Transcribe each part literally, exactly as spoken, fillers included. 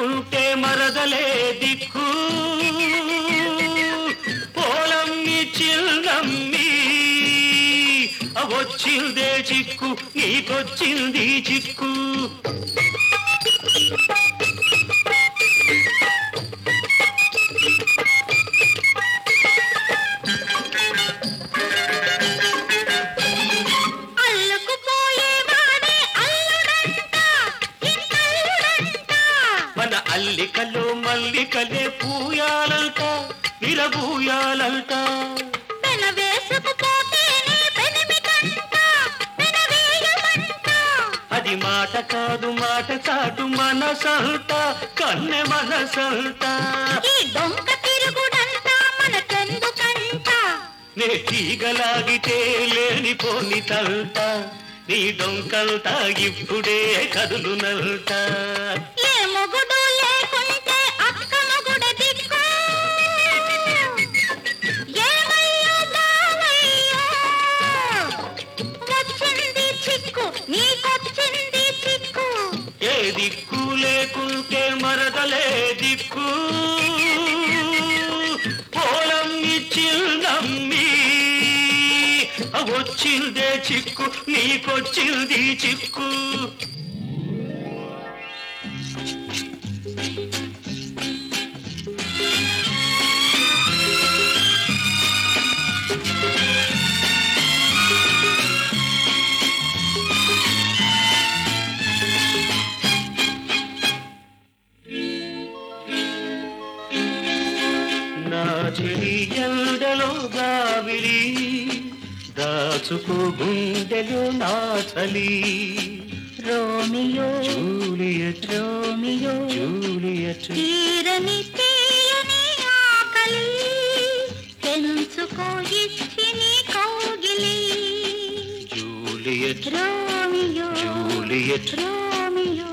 లేకుంటే మరదలే దిక్కు పోలమ్మి చిల్లమ్మి వచ్చిందే చిక్కు నీకొచ్చింది చిక్కు అల్లికలో మల్లికలే పూయాలంట విరబూయాలంట అది మాట కాదు మాట చాటు మనసంట కన్నె మనసంట నే తీగలాగితే లేని పోని తంట నీ డొంకంతా ఇప్పుడే కదులునంట ఏ దిక్కు లేకుంటే మరదలే దిక్కు పోలమ్మి చిన్నమ్మి వచ్చిందే చిక్కు నీకొచ్చింది చిక్కు నా చెలి ఎండలో గావిలి దాచుకో గుండెలో నా చలి రోమియో జూలియట్ రోమియో జూలియట్ తీరని తీయని ఆకలి పెంచుకో ఇచ్చి నీ కౌగిలి జూలియట్ రోమియో జూలియట్ రోమియో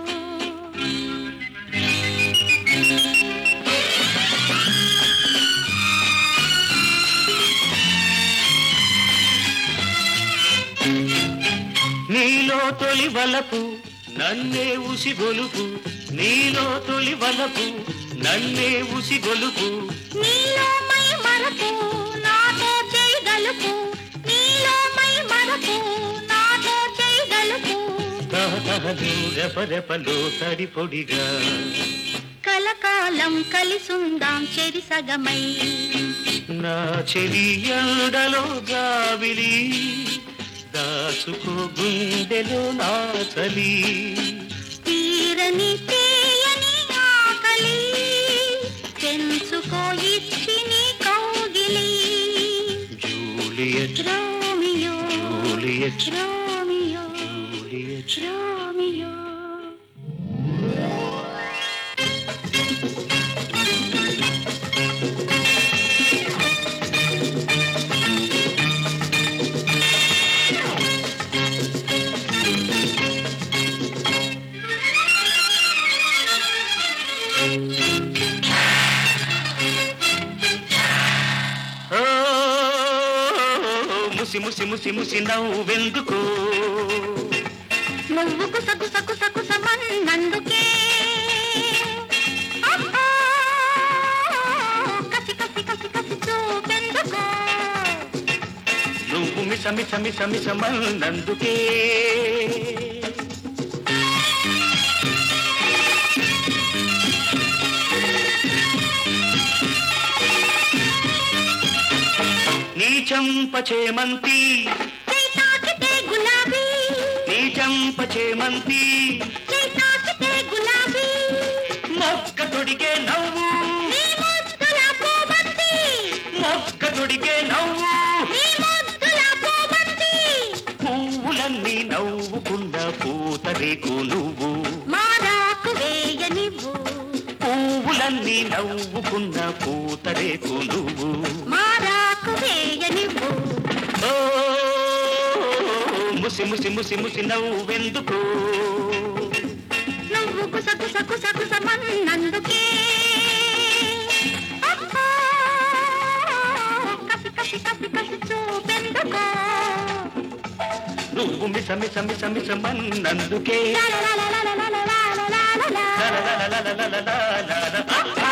నీలో తొలి వలపు నన్నే ఉసి గొలుపు నీలో తొలి వలపు నన్నే ఉసి గొలుపు నీలో మై మరపు నాతో చేయగలుపు నీలో మై మరపు నాతో చేయగలుపు తహతహలు రెపరెపలు తడి పొడిగా కలకాలం కలిసుందాం చెరి సగమై నా చెలి ఎండలో గావిలి దాచుకో గుండెలో నా చలి తీరని తీయని ఆకలి పెంచుకో ఇచ్చి నీ కౌగిలి Juliet Romeo Juliet Romeo Juliet Romeo ముసి ముసి ముసి ముసి నవ్వెందుకు నువ్వు కుస కుస కుస కుసమన్నందుకే కసి కసి కసి కసి చూపెందుకో నువ్వు మిస మిస మిస మిసమన్నందుకే నీ చంప చేమంతి గులాబీ నీ చంప చేమంతి గులాబీ మొక్క తొడిగే నవ్వు మొక్క తొడిగే నవ్వు పువ్వులన్నీ నవ్వుకున్న పూతరేకు నువ్వు మారాకు వేయనివ్వు పువ్వులన్నీ నవ్వుకున్న పూతరేకు నువ్వు మారాకు వేయనివ్వు ఓ ముసి ముసి ముసి ముసి నవ్వెందుకు నువ్వు కుస కుస కుస కుసమన్నందుకే కసి కసి కసి కసి చూపెందుకో నువ్వు నువ్వు మిస మిస మిస మిసమన్నందుకే లా లా లా లా లా లా లా లా లా లా. లలలలలలలలలల.